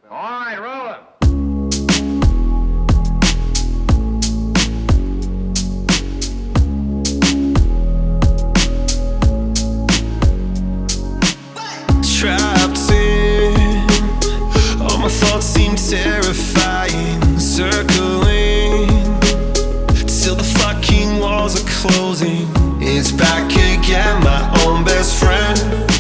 All right, roll him. Trapped in, all my thoughts seem terrifying, circling till the fucking walls are closing. It's back again, my own best friend.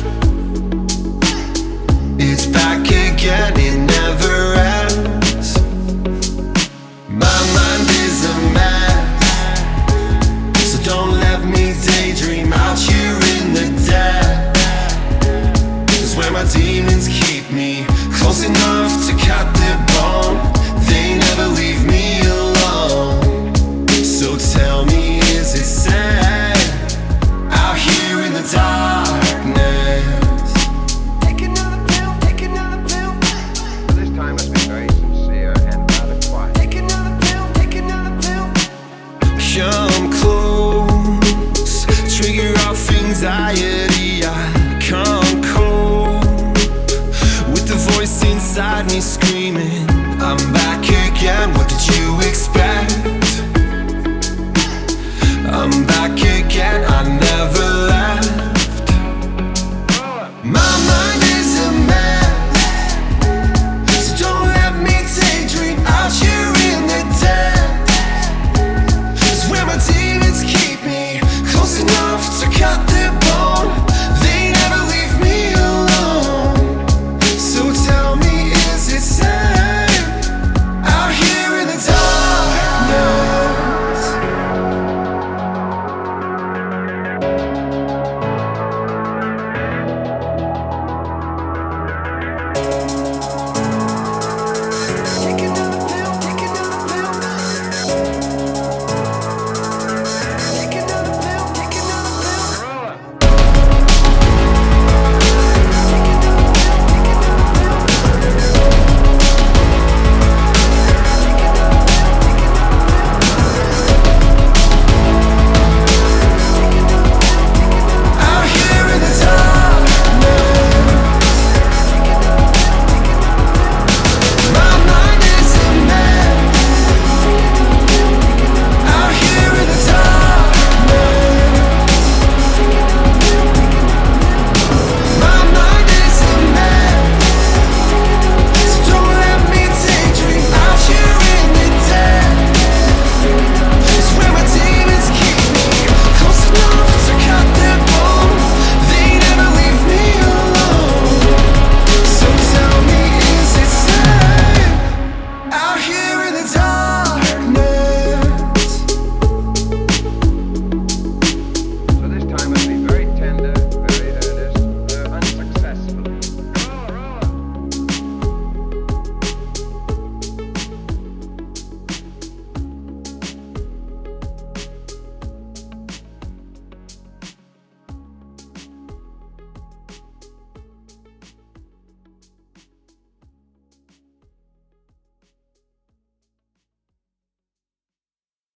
It's back again, it never ends. My mind is a mess, so don't let me daydream out here in the dead. Where my demons keep me close enough to cut their bone. They never leave me alone. So tell me, is it sad out here in the darkness? Take another pill, take another pill. But this time let's be very sincere and rather quiet. Take another pill, take another pill. Come close, trigger off anxiety. I can't cope with the voice inside me screaming, I'm back again. What did